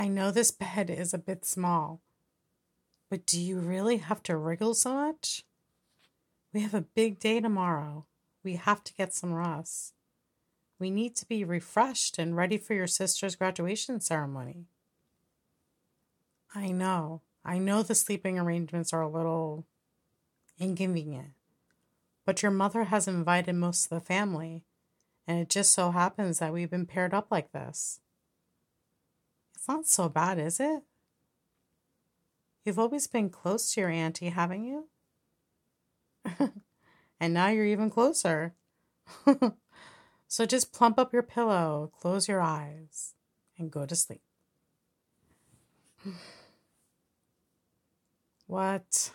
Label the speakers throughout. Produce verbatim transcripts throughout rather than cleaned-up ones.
Speaker 1: I know this bed is a bit small, but do you really have to wriggle so much? We have a big day tomorrow. We have to get some rest. We need to be refreshed and ready for your sister's graduation ceremony. I know. I know the sleeping arrangements are a little inconvenient, but your mother has invited most of the family, and it just so happens that we've been paired up like this. It's not so bad, is it? You've always been close to your auntie, haven't you? And now you're even closer. So just plump up your pillow, close your eyes, and go to sleep. What?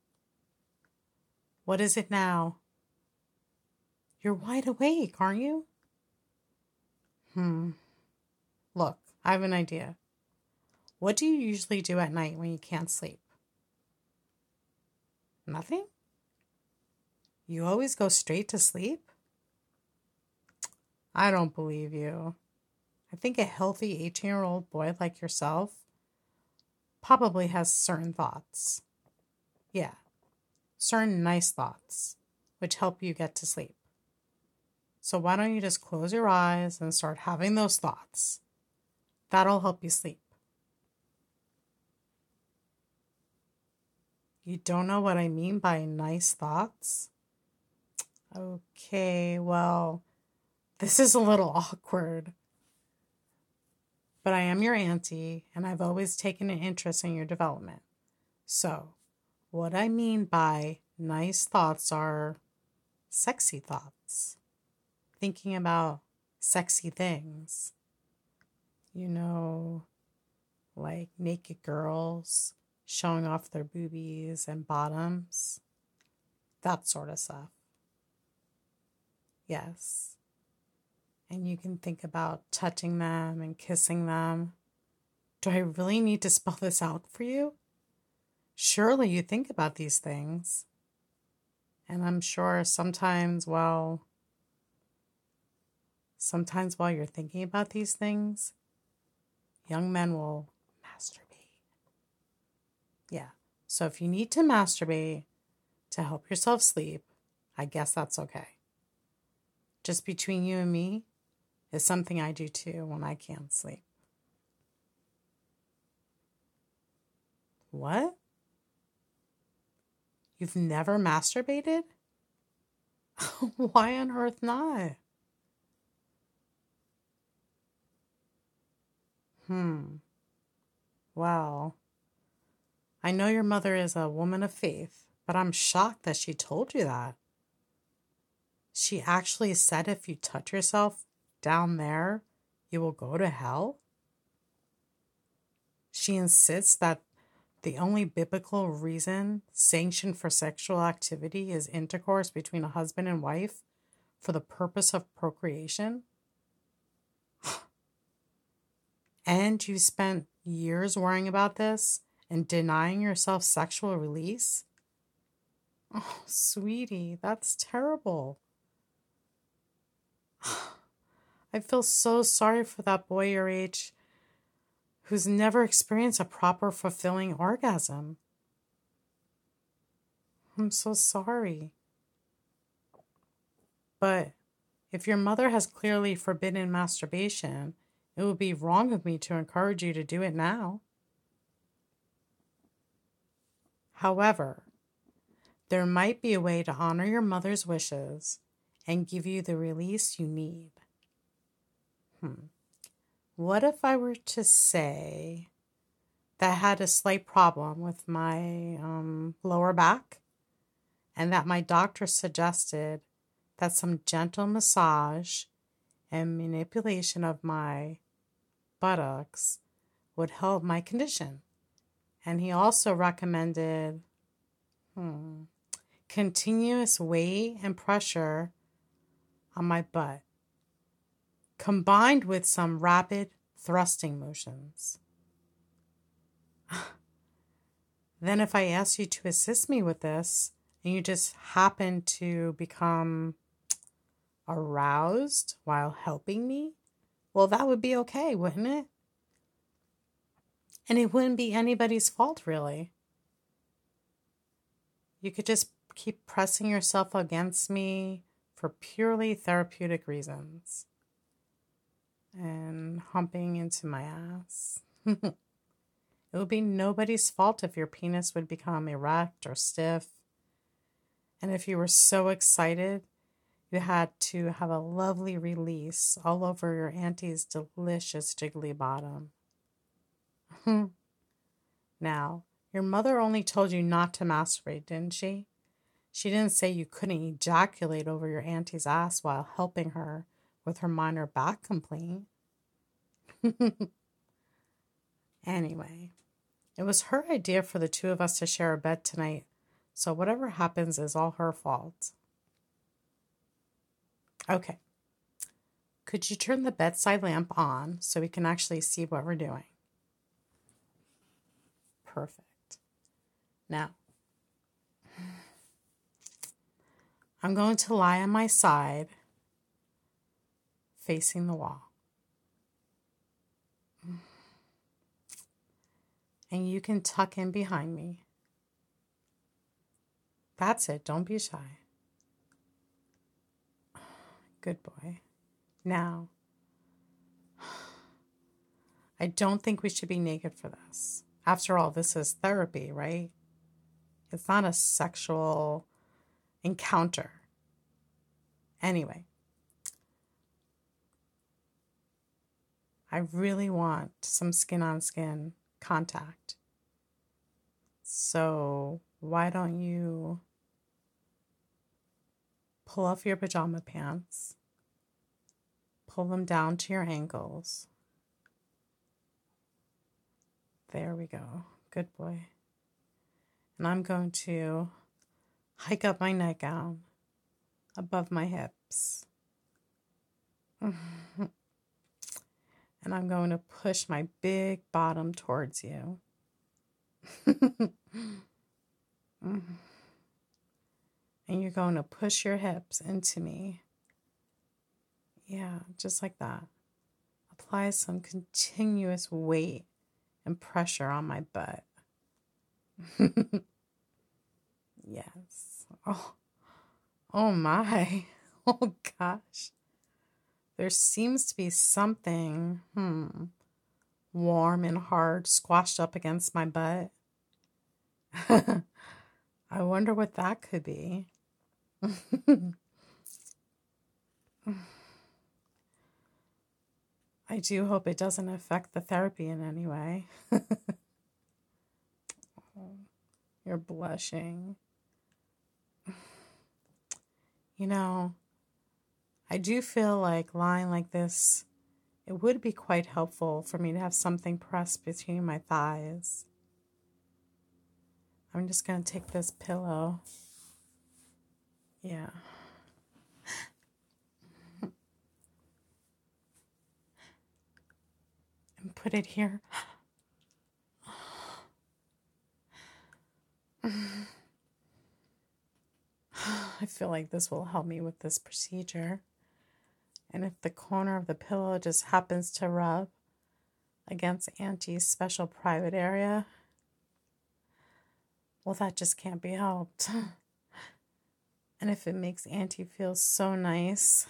Speaker 1: What is it now? You're wide awake, aren't you? Hmm. Look, I have an idea. What do you usually do at night when you can't sleep? Nothing? You always go straight to sleep? I don't believe you. I think a healthy eighteen-year-old boy like yourself probably has certain thoughts. Yeah, certain nice thoughts, which help you get to sleep. So why don't you just close your eyes and start having those thoughts? That'll help you sleep. You don't know what I mean by nice thoughts? Okay, well, this is a little awkward. But I am your auntie, and I've always taken an interest in your development. So, what I mean by nice thoughts are sexy thoughts. Thinking about sexy things. You know, like naked girls showing off their boobies and bottoms. That sort of stuff. Yes. And you can think about touching them and kissing them. Do I really need to spell this out for you? Surely you think about these things. And I'm sure sometimes, well, sometimes while you're thinking about these things, young men will masturbate. Yeah. So if you need to masturbate to help yourself sleep, I guess that's okay. Just between you and me is something I do too when I can't sleep. What? You've never masturbated? Why on earth not? Hmm. Well, I know your mother is a woman of faith, but I'm shocked that she told you that. She actually said if you touch yourself down there, you will go to hell? She insists that the only biblical reason sanctioned for sexual activity is intercourse between a husband and wife for the purpose of procreation? And you spent years worrying about this and denying yourself sexual release? Oh, sweetie, that's terrible. I feel so sorry for that boy your age who's never experienced a proper, fulfilling orgasm. I'm so sorry. But if your mother has clearly forbidden masturbation, it would be wrong of me to encourage you to do it now. However, there might be a way to honor your mother's wishes and give you the release you need. Hmm. What if I were to say that I had a slight problem with my um, lower back and that my doctor suggested that some gentle massage and manipulation of my buttocks would help my condition? And he also recommended hmm, continuous weight and pressure on my butt, combined with some rapid thrusting motions. Then if I ask you to assist me with this, and you just happen to become aroused while helping me, well, that would be okay, wouldn't it? And it wouldn't be anybody's fault, really. You could just keep pressing yourself against me for purely therapeutic reasons and humping into my ass. It would be nobody's fault if your penis would become erect or stiff. And if you were so excited, you had to have a lovely release all over your auntie's delicious jiggly bottom. Now, your mother only told you not to masturbate, didn't she? She didn't say you couldn't ejaculate over your auntie's ass while helping her with her minor back complaint. Anyway, it was her idea for the two of us to share a bed tonight, so whatever happens is all her fault. Okay. Could you turn the bedside lamp on so we can actually see what we're doing? Perfect. Now, I'm going to lie on my side, facing the wall. And you can tuck in behind me. That's it. Don't be shy. Good boy. Now, I don't think we should be naked for this. After all, this is therapy, right? It's not a sexual encounter. Anyway, I really want some skin on skin contact. So why don't you pull off your pajama pants, pull them down to your ankles. There we go. Good boy. And I'm going to hike up my nightgown above my hips. And I'm going to push my big bottom towards you. And you're going to push your hips into me. Yeah, just like that. Apply some continuous weight and pressure on my butt. Yes. Oh, oh my. Oh gosh. There seems to be something, hmm, warm and hard squashed up against my butt. I wonder what that could be. I do hope it doesn't affect the therapy in any way. Oh, you're blushing. You know, I do feel like lying like this, it would be quite helpful for me to have something pressed between my thighs. I'm just going to take this pillow. Yeah. And put it here. I feel like this will help me with this procedure. And if the corner of the pillow just happens to rub against Auntie's special private area, well, that just can't be helped. And if it makes Auntie feel so nice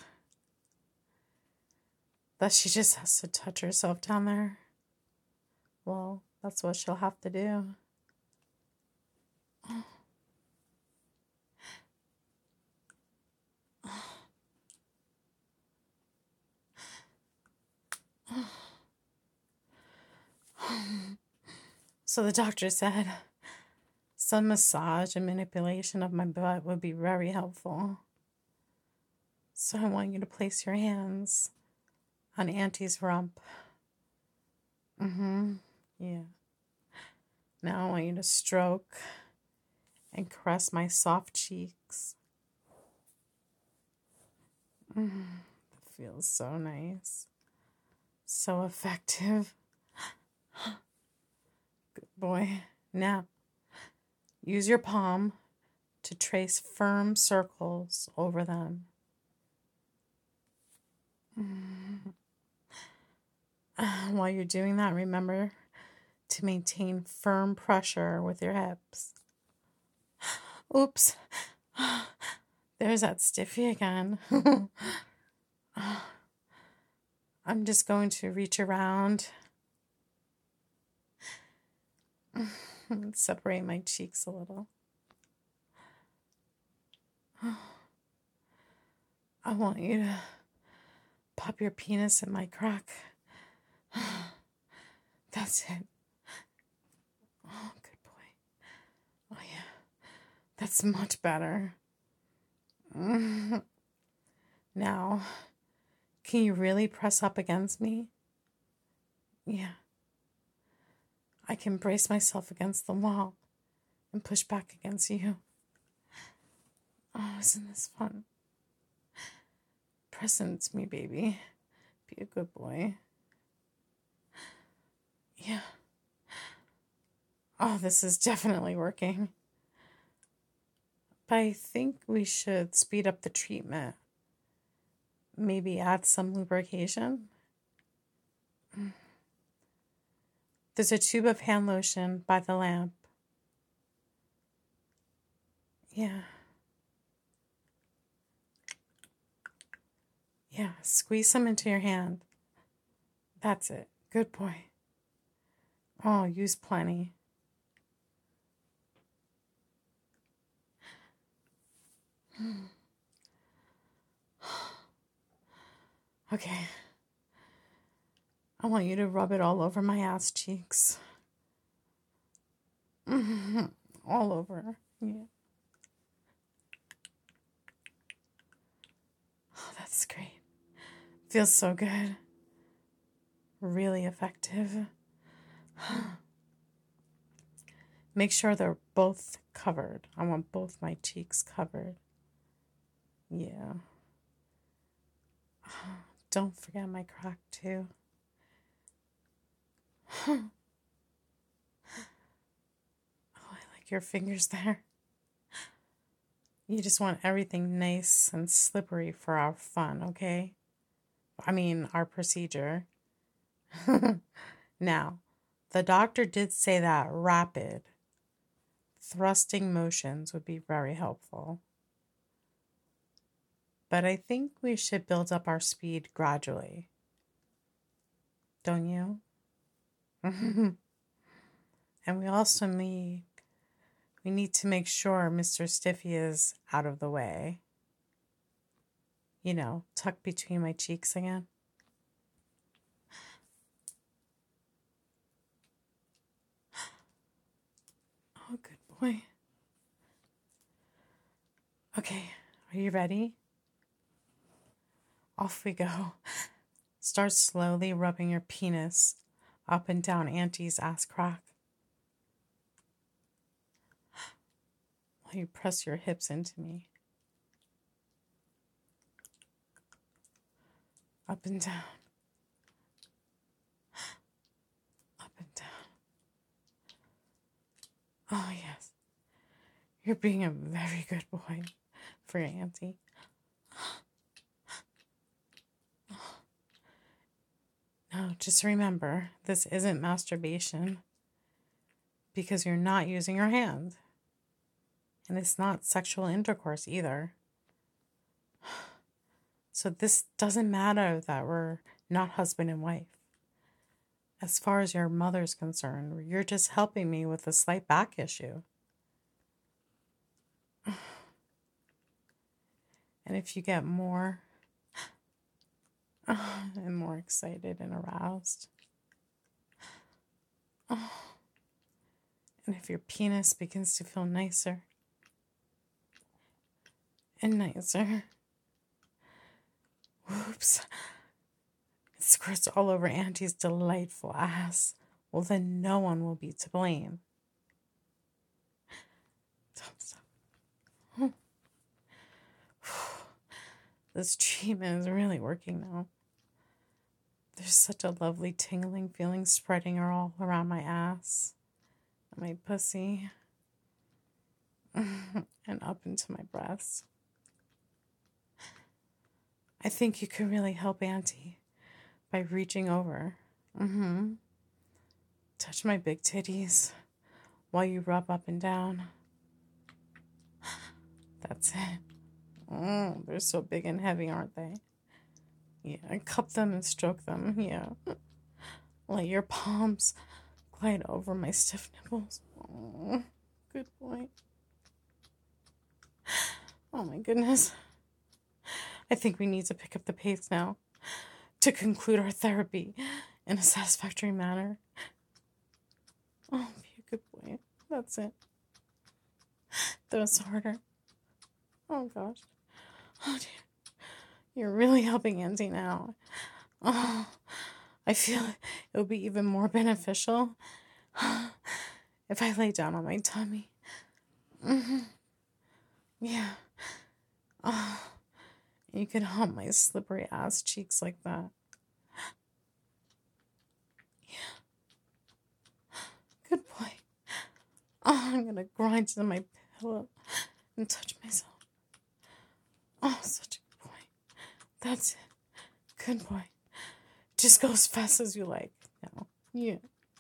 Speaker 1: that she just has to touch herself down there, well, that's what she'll have to do. So the doctor said some massage and manipulation of my butt would be very helpful. So I want you to place your hands on Auntie's rump. Mm-hmm. Yeah. Now I want you to stroke and caress my soft cheeks. Mm, that feels so nice. So effective. Good boy. Now, use your palm to trace firm circles over them. Mm. While you're doing that, remember to maintain firm pressure with your hips. Oops. There's that stiffy again. I'm just going to reach around, separate my cheeks a little. I want you to pop your penis in my crack. That's it. Oh, good boy. Oh, yeah. That's much better. Now, can you really press up against me? Yeah. I can brace myself against the wall and push back against you. Oh, isn't this fun? Press into me, baby. Be a good boy. Yeah. Oh, this is definitely working. But I think we should speed up the treatment. Maybe add some lubrication. There's a tube of hand lotion by the lamp. Yeah. Yeah, squeeze some into your hand. That's it. Good boy. Oh, use plenty. Okay. I want you to rub it all over my ass cheeks. All over. Yeah. Oh, that's great. Feels so good. Really effective. Make sure they're both covered. I want both my cheeks covered. Yeah. Don't forget my crack, too. Oh, I like your fingers there. You just want everything nice and slippery for our fun, okay? I mean, our procedure. Now, the doctor did say that rapid thrusting motions would be very helpful. But I think we should build up our speed gradually. Don't you? And we also need, we need to make sure Mister Stiffy is out of the way. You know, tuck between my cheeks again. Oh, good boy. Okay, are you ready? Off we go. Start slowly rubbing your penis up and down Auntie's ass crack. While you press your hips into me. Up and down. Up and down. Oh, yes. You're being a very good boy for your auntie. No, just remember, this isn't masturbation because you're not using your hand. And it's not sexual intercourse either. So this doesn't matter that we're not husband and wife. As far as your mother's concerned, you're just helping me with a slight back issue. And if you get more and more excited and aroused, and if your penis begins to feel nicer and nicer, whoops, it squirts all over Auntie's delightful ass, well, then no one will be to blame. Stop, stop. This treatment is really working now. There's such a lovely tingling feeling spreading all around my ass, my pussy, and up into my breasts. I think you could really help Auntie by reaching over. Mm-hmm. touch my big titties while you rub up and down. That's it. Oh, they're so big and heavy, aren't they? Yeah, and cup them and stroke them. Yeah. Let your palms glide over my stiff nipples. Oh, good boy. Oh my goodness. I think we need to pick up the pace now to conclude our therapy in a satisfactory manner. Oh, be a good boy. That's it. Those harder. Oh gosh. Oh dear. You're really helping Auntie now. Oh, I feel it would be even more beneficial if I lay down on my tummy. Mm-hmm. Yeah. Oh, you can hump my slippery ass cheeks like that. Yeah. Good boy. Oh, I'm gonna grind to my pillow and touch myself. Oh, such a good boy. That's it. Good boy. Just go as fast as you like. No. Yeah.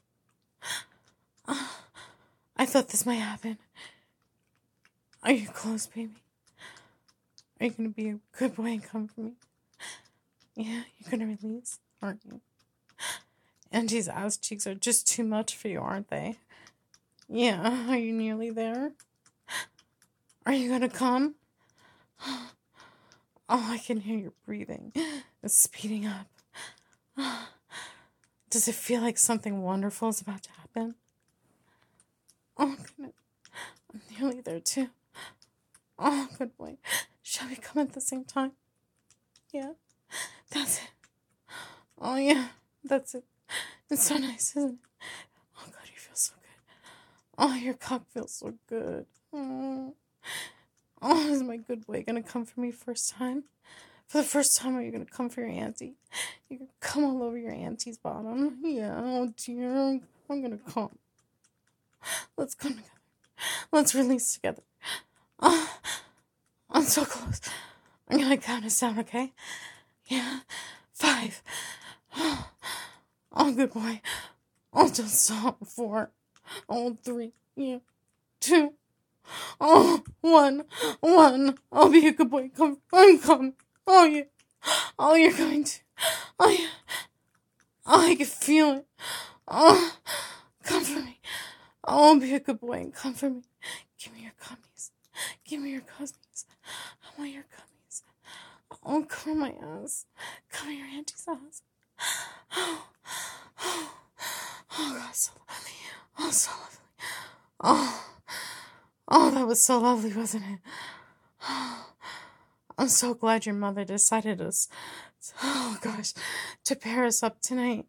Speaker 1: Oh, I thought this might happen. Are you close, baby? Are you gonna be a good boy and come for me? Yeah, you're gonna release, aren't you? Angie's ass cheeks are just too much for you, aren't they? Yeah, are you nearly there? Are you gonna come? Oh, I can hear your breathing. It's speeding up. Does it feel like something wonderful is about to happen? Oh, goodness. I'm nearly there, too. Oh, good boy. Shall we come at the same time? Yeah, that's it. Oh, yeah, that's it. It's so nice, isn't it? Oh, God, you feel so good. Oh, your cock feels so good. Oh, oh is my good boy going to come for me first time? For the first time, are you going to come for your auntie? You're going to come all over your auntie's bottom? Yeah, oh, dear. I'm going to come. Let's come together. Let's release together. Oh, I'm so close. I'm going to count us down, okay? Yeah. Five. Oh, oh, good boy. Oh, don't stop. Four. Oh, three. Yeah. Two. Oh, one. One. I'll be a good boy. Come. I'm coming. Oh, yeah. Oh, you're going to. Oh, yeah. Oh, I can feel it. Oh, come for me. Oh, I'll be a good boy and come for me. Give me your gummies. Give me your gummies. I want your gummies. Oh, cover my ass. Cover your auntie's ass. Oh, oh, oh, God, so lovely. Oh, so lovely. Oh, oh, that was so lovely, wasn't it? Oh, I'm so glad your mother decided us, oh, gosh, to pair us up tonight.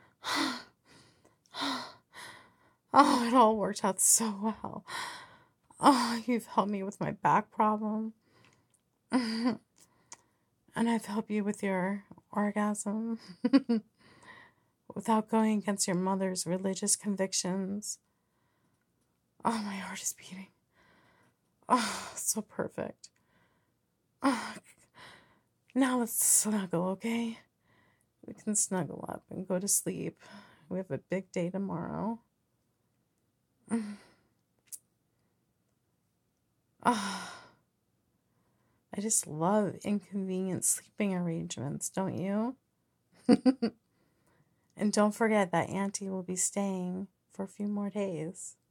Speaker 1: Oh, it all worked out so well. Oh, you've helped me with my back problem. And I've helped you with your orgasm without going against your mother's religious convictions. Oh, my heart is beating. Oh, so perfect. Oh, now let's snuggle, okay? We can snuggle up and go to sleep. We have a big day tomorrow. Oh, I just love inconvenient sleeping arrangements, don't you? And don't forget that Auntie will be staying for a few more days.